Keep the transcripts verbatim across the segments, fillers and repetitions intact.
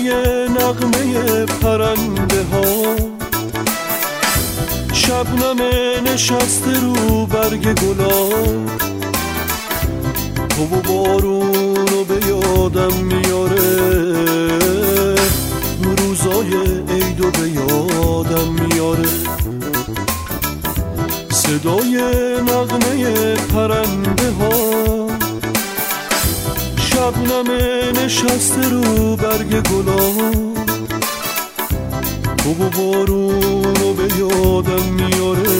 صدای نغمه پرنده ها، شبنم نشسته رو برگ گلاب، تو و بارونو به یادم میاره، روزای عیدو به یادم میاره. صدای نغمه پرنده ها، شبنم نشسته رو برگ گلاب، تو و بارونو به یادم میاره،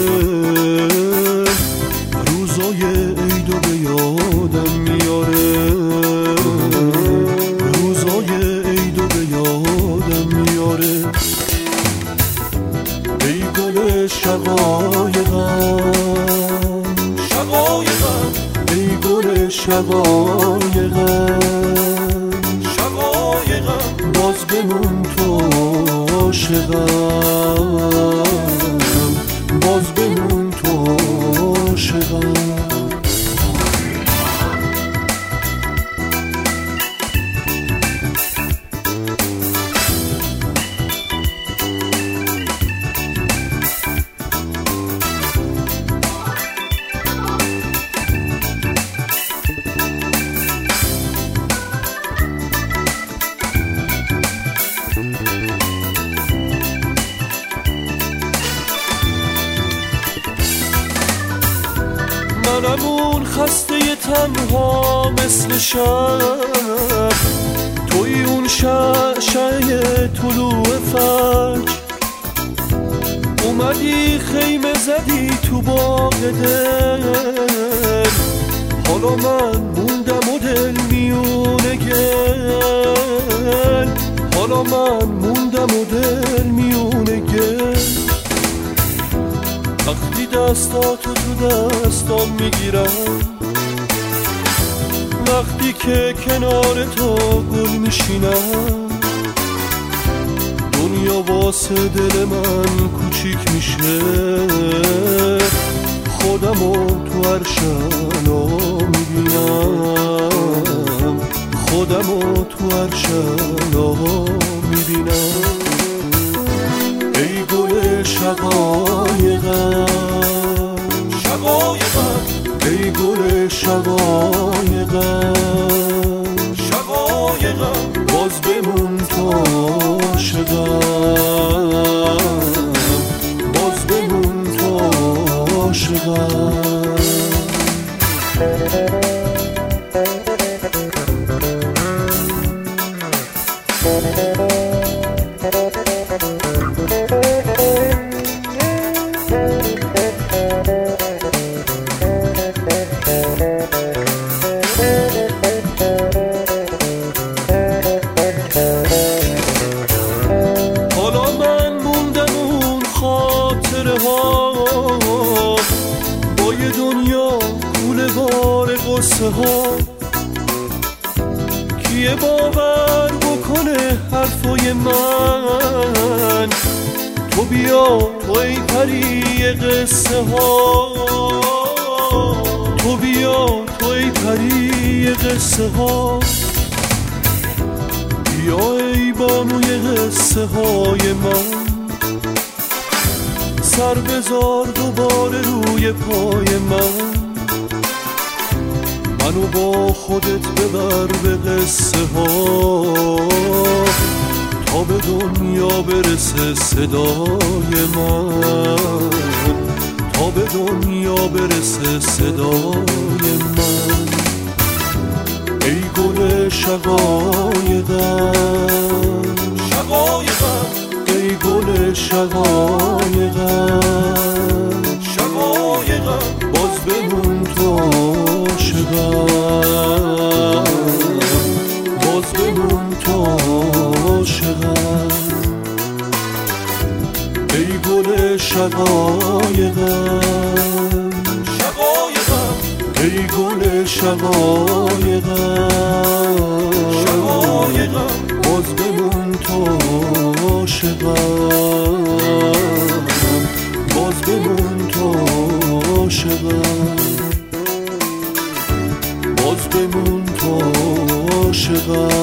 روزای عیدو به یادم میاره، روزای عیدو به یادم میاره. ای گل شقایقم شقایقم، ای گل شقایقم شقایقم، باز بمون تو عاشقم، باز بمون تو عاشقم. منم اون خسته تنها مثل شب، توی اون شعشعه طلوع فجر، اومدی خیمه زدی تو باغ دل، حالا من موندم و دل میونه گل، حالا من موندم و دل میونه گل. وقتی دستاتو تو دستام میگیرم، وقتی که کنار تو گل میشینم، دنیا واسه دل من کوچیک میشه، خودمو تو هر شنا میبینم، خودمو تو هر شنا میبینم. ای گل شقایقم شقایقم، ای گل شقایقم شقایقم، باز بمون تو عاشقم، باز بمون تو عاشقم. با یه دنیا کوله بار قصه ها، کیه باور بکنه حرفای من؟ تو بیا تو ای پری قصه ها، تو بیا تو ای پری قصه ها، بیا ای بانوی قصه های من، سر بذار دوباره روی پای من، منو با خودت ببر به قصه ها، تا به دنیا برسه صدای من، تا به دنیا برسه صدای من. ای گل شقایقم شقایقم، ای گل شقایقم شقایقم، باز بمون تو عاشقم، باز بمون تو عاشقم. ای گل شقایقم شقایقم، ای گل شقایقم شقایقم، باز بمون تو عاشقم، باز بمون تو عاشقم، باز بمون تو عاشقم.